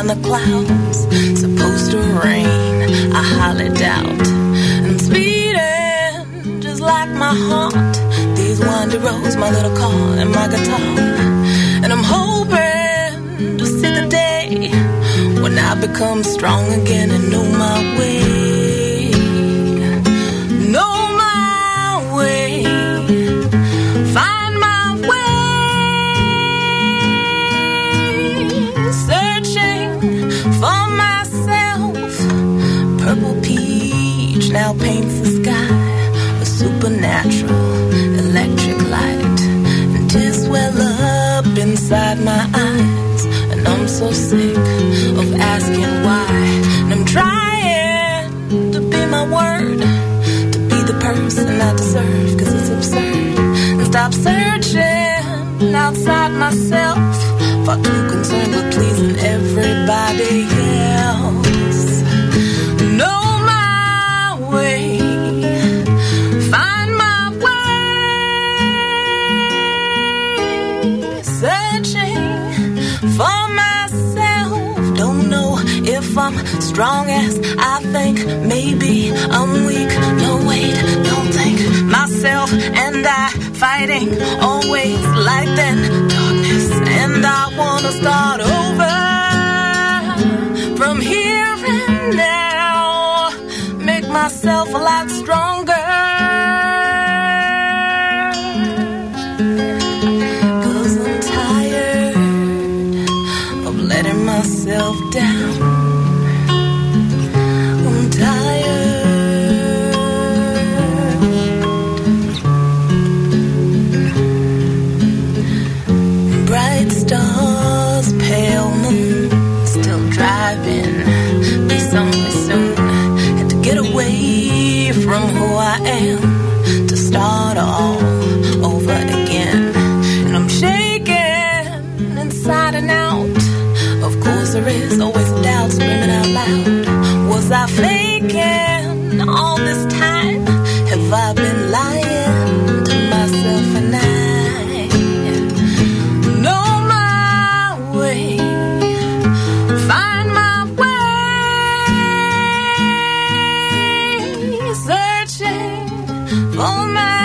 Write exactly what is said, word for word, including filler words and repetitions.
behind the clouds. Supposed to rain, I highly doubt. And I'm speeding just like my heart. These windy roads, my little car and my guitar. And I'm hoping to see the day when I become strong again and know my way. Know my way. Find my way. Searching for myself. Purple peach now paints the sky. A supernatural electric light. And tears well up inside my eyes. And I'm so sick of asking why. And I'm trying to be my word, to be the person I deserve, cause it's absurd. And stop searching outside myself, far too concerned with pleasing everybody else. Know my way. Find my way. Searching for myself. Don't know if I'm strong as I think. Maybe I'm weak. No, wait, don't think. Myself and I fighting always like then. Darkness, and I wanna start over from here and now. Make myself a lot stronger. Letting myself down. I'm tired. Bright stars, pale moon, still driving. Be somewhere soon. Had to get away from who I am to start all over again. And I'm shaking inside and out. Of course there is always a doubt screaming out loud. Was I faking all this time? Have I been lying to myself and I know my way? Find my way. Searching for my